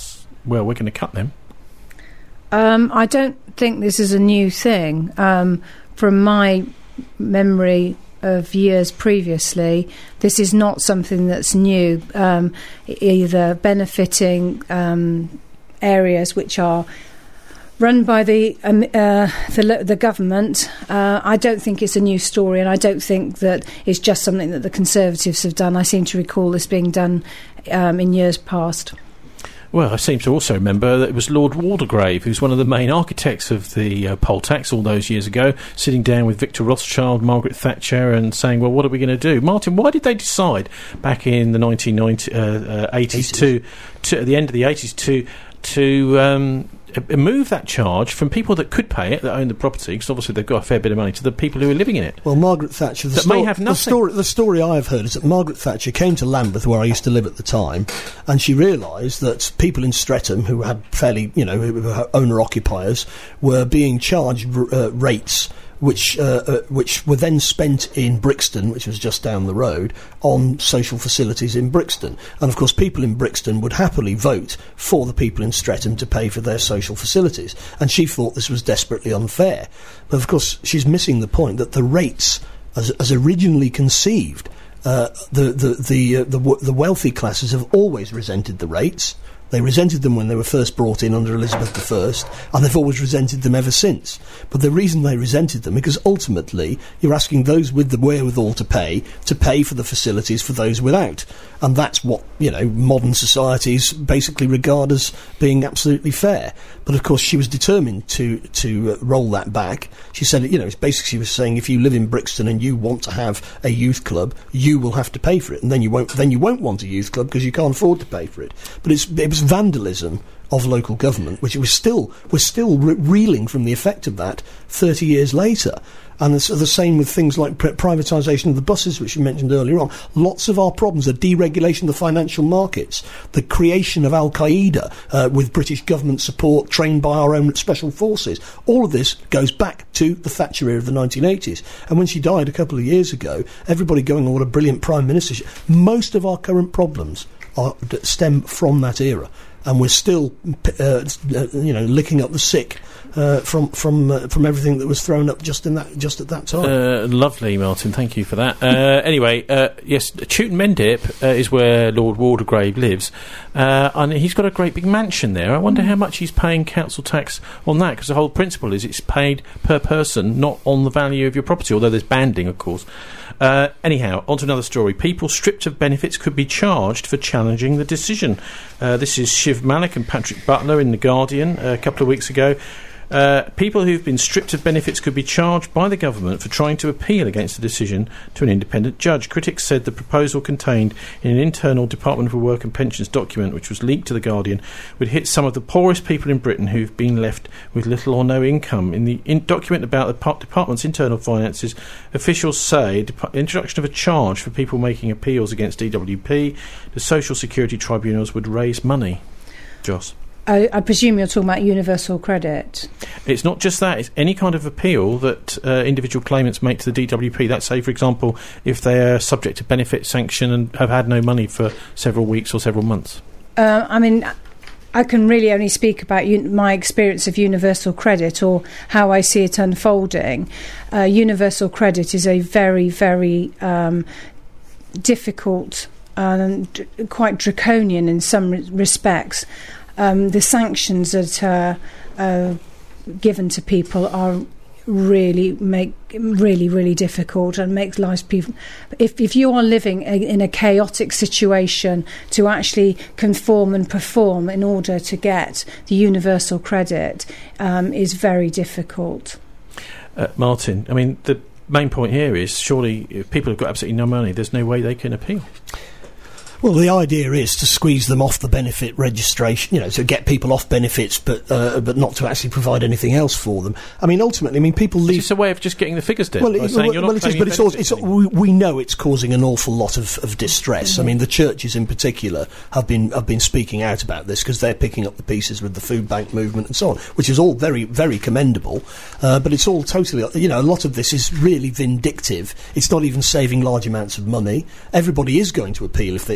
well, we're going to cut them. I don't think this is a new thing. From my memory of years previously, this is not something that's new, either benefiting areas which are run by the government. I don't think it's a new story, and I don't think that it's just something that the Conservatives have done. I seem to recall this being done in years past. Well, I seem to also remember that it was Lord Waldegrave, who's one of the main architects of the poll tax all those years ago, sitting down with Victor Rothschild, Margaret Thatcher, and saying, well, what are we going to do? Martin, why did they decide back in the 1980s to the end of the 80s to move that charge from people that could pay it, that own the property, because obviously they've got a fair bit of money, to the people who are living in it? Well, Margaret Thatcher... may have nothing. The story I've heard is that Margaret Thatcher came to Lambeth, where I used to live at the time, and she realised that people in Streatham, who had fairly, who were owner-occupiers, were being charged rates which were then spent in Brixton, which was just down the road, on social facilities in Brixton. And of course people in Brixton would happily vote for the people in Streatham to pay for their social facilities. And she thought this was desperately unfair. But of course she's missing the point that the rates, as originally conceived, the wealthy classes have always resented the rates. They resented them when they were first brought in under Elizabeth I, and they've always resented them ever since. But the reason they resented them, because ultimately you're asking those with the wherewithal to pay for the facilities for those without. And that's what, modern societies basically regard as being absolutely fair. But of course she was determined to roll that back. She said, basically she was saying, if you live in Brixton and you want to have a youth club, you will have to pay for it, and then you won't want a youth club because you can't afford to pay for it. But it was vandalism of local government, which we're still reeling from the effect of that 30 years later. And it's the same with things like privatisation of the buses, which you mentioned earlier on. Lots of our problems are deregulation of the financial markets, the creation of Al-Qaeda with British government support, trained by our own special forces. All of this goes back to the Thatcher era of the 1980s. And when she died a couple of years ago, everybody going, oh, what a brilliant Prime Minister. Most of our current problems stem from that era. And we're still, licking up the sick from everything that was thrown up just at that time. Lovely, Martin. Thank you for that. Anyway, yes, Chewton Mendip is where Lord Waldegrave lives, and he's got a great big mansion there. I wonder how much he's paying council tax on that, because the whole principle is it's paid per person, not on the value of your property. Although there's banding, of course. Anyhow, on to another story. People stripped of benefits could be charged for challenging the decision. This is Shiv Malik and Patrick Butler in The Guardian a couple of weeks ago. People who've been stripped of benefits could be charged by the government for trying to appeal against the decision to an independent judge. Critics said the proposal contained in an internal Department for Work and Pensions document, which was leaked to The Guardian, would hit some of the poorest people in Britain who've been left with little or no income. In the document about the department's internal finances, officials say introduction of a charge for people making appeals against DWP, the Social Security tribunals would raise money. Joss? I presume you're talking about universal credit. It's not just that, it's any kind of appeal that individual claimants make to the DWP. That's, say, for example, if they're subject to benefit sanction and have had no money for several weeks or several months. I can really only speak about my experience of universal credit or how I see it unfolding. Universal credit is a very, very difficult and quite draconian in some respects. The sanctions that are given to people are really difficult and makes life people. If you are living in a chaotic situation, to actually conform and perform in order to get the universal credit is very difficult. Martin, I mean, the main point here is surely if people have got absolutely no money, there's no way they can appeal. Well, the idea is to squeeze them off the benefit registration, to get people off benefits, but not to actually provide anything else for them. I mean, ultimately, people leave. It's just a way of just getting the figures down. We know it's causing an awful lot of distress. Mm-hmm. I mean, the churches in particular have been speaking out about this because they're picking up the pieces with the food bank movement and so on, which is all very, very commendable. But it's all totally, a lot of this is really vindictive. It's not even saving large amounts of money. Everybody is going to appeal if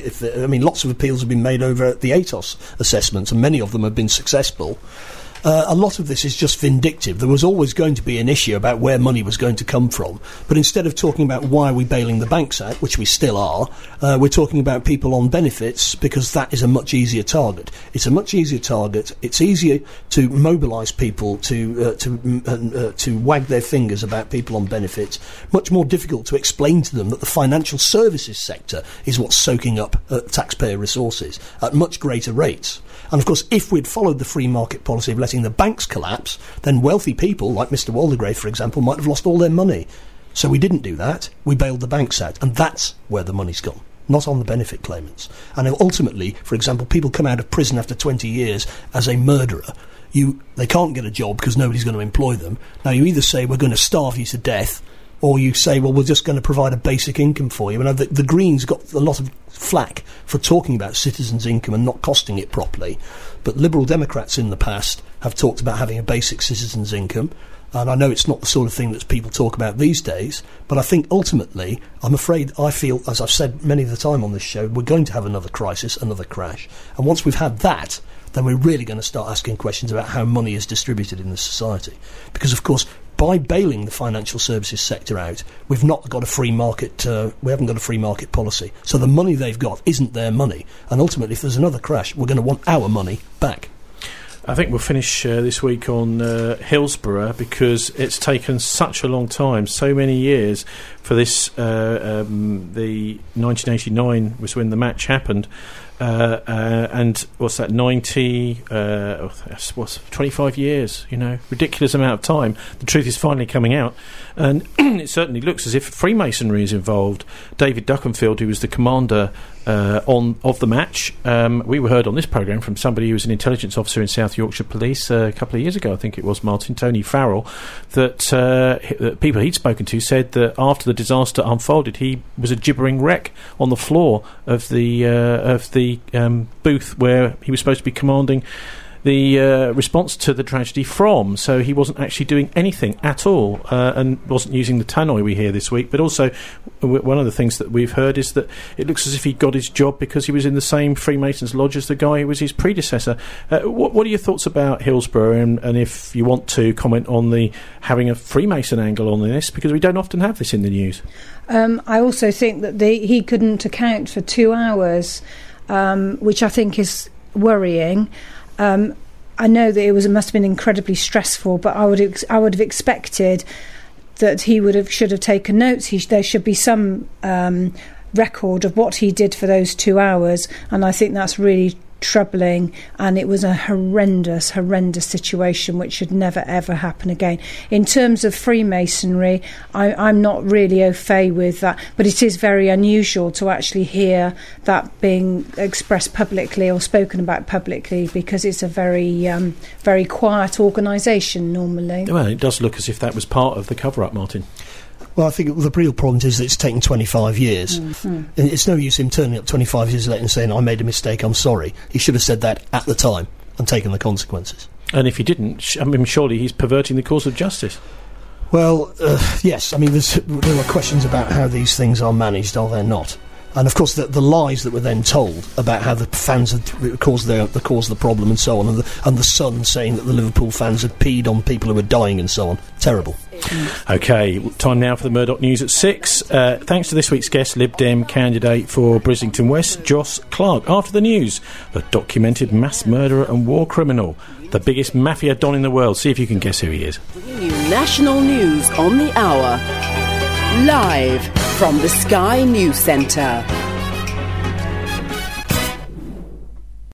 lots of appeals have been made over the ATOS assessments, and many of them have been successful. A lot of this is just vindictive. There was always going to be an issue about where money was going to come from, but instead of talking about why are we bailing the banks out, which we still are, we're talking about people on benefits, because that is a much easier target. It's a much easier target. It's easier to mobilise people to wag their fingers about people on benefits. Much more difficult to explain to them that the financial services sector is what's soaking up taxpayer resources at much greater rates. And of course, if we'd followed the free market policy of letting the banks collapse, then wealthy people, like Mr. Waldegrave, for example, might have lost all their money. So we didn't do that. We bailed the banks out. And that's where the money's gone, not on the benefit claimants. And ultimately, for example, people come out of prison after 20 years as a murderer. They can't get a job because nobody's going to employ them. Now, you either say, we're going to starve you to death, or you say, well, we're just going to provide a basic income for you. And the Greens got a lot of flack for talking about citizens' income and not costing it properly. But Liberal Democrats in the past have talked about having a basic citizens' income. And I know it's not the sort of thing that people talk about these days, but I think ultimately, I feel, as I've said many of the time on this show, we're going to have another crisis, another crash. And once we've had that, then we're really going to start asking questions about how money is distributed in the society. Because, of course, by bailing the financial services sector out, we've not got a free market. We haven't got a free market policy. So the money they've got isn't their money. And ultimately, if there's another crash, we're going to want our money back. I think we'll finish this week on Hillsborough, because it's taken such a long time, so many years, for this. The 1989 was when the match happened. And what's that, 25 years, ridiculous amount of time. The truth is finally coming out, and it certainly looks as if Freemasonry is involved. David Duckenfield, who was the commander of the match, we were heard on this programme from somebody who was an intelligence officer in South Yorkshire Police a couple of years ago, I think it was, Martin, Tony Farrell, that people he'd spoken to said that after the disaster unfolded, he was a gibbering wreck on the floor of the booth where he was supposed to be commanding the response to the tragedy from. So he wasn't actually doing anything at all, and wasn't using the tannoy we hear this week. But also, one of the things that we've heard is that it looks as if he got his job because he was in the same Freemasons lodge as the guy who was his predecessor. What are your thoughts about Hillsborough, and if you want to comment on the having a Freemason angle on this, because we don't often have this in the news? I also think that he couldn't account for 2 hours, which I think is worrying. I know that it must have been incredibly stressful, but I would have expected that he should have taken notes. There should be some record of what he did for those 2 hours, and I think that's really troubling, and it was a horrendous situation which should never ever happen again. In terms of Freemasonry, I'm not really au fait with that, but it is very unusual to actually hear that being expressed publicly or spoken about publicly, because it's a very quiet organisation normally. Well, it does look as if that was part of the cover-up, Martin. Well, I think the real problem is that it's taken 25 years. Mm-hmm. And it's no use him turning up 25 years later and saying, I made a mistake, I'm sorry. He should have said that at the time and taken the consequences. And if he didn't, surely he's perverting the course of justice. Well, yes. I mean, there are questions about how these things are managed, are there not? And of course, the lies that were then told about how the fans had caused the problem and so on, and the Sun saying that the Liverpool fans had peed on people who were dying and so on. Terrible. OK, time now for the Murdoch News at 6. Thanks to this week's guest, Lib Dem candidate for Brislington West, Joss Clark. After the news, a documented mass murderer and war criminal, the biggest mafia don in the world. See if you can guess who he is. Bringing you national news on the hour. Live from the Sky News Centre.